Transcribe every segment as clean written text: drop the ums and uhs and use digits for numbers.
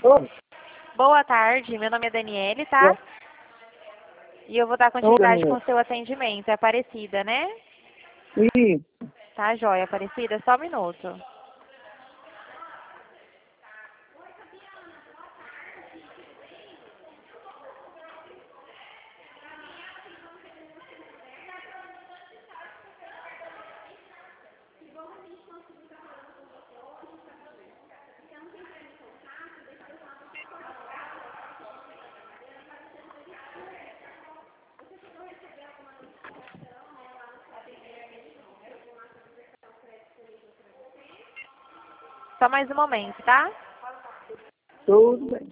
Oi, Boa tarde, meu nome é Daniele, tá? oi, E eu vou dar oi, continuidade com Daniel. o seu atendimento. É Aparecida, né? Isso. Tá, joia, Aparecida? Só um minuto. Só mais um momento, tá? Tudo bem.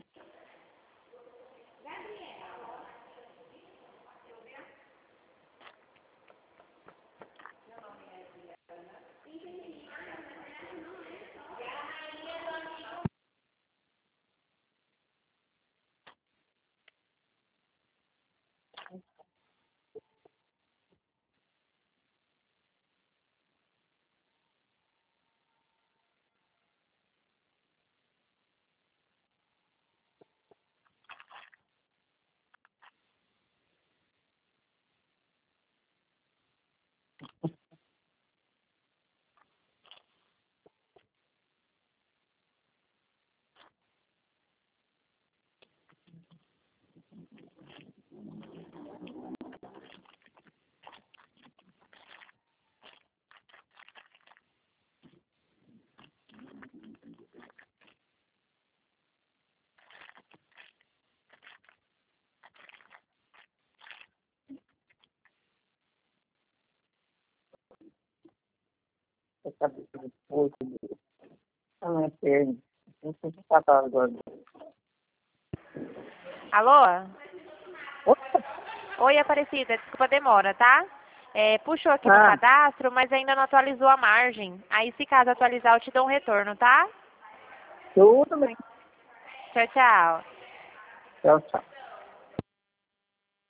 Eu sabia que depois eu não perna. Não sei se tá agora. Alô? Opa! Oi, Aparecida, desculpa a demora, tá? Puxou aqui no Ah, cadastro, mas ainda não atualizou a margem. Aí, se caso atualizar, eu te dou um retorno, tá? tudo bem. Tchau, tchau. Tchau, tchau.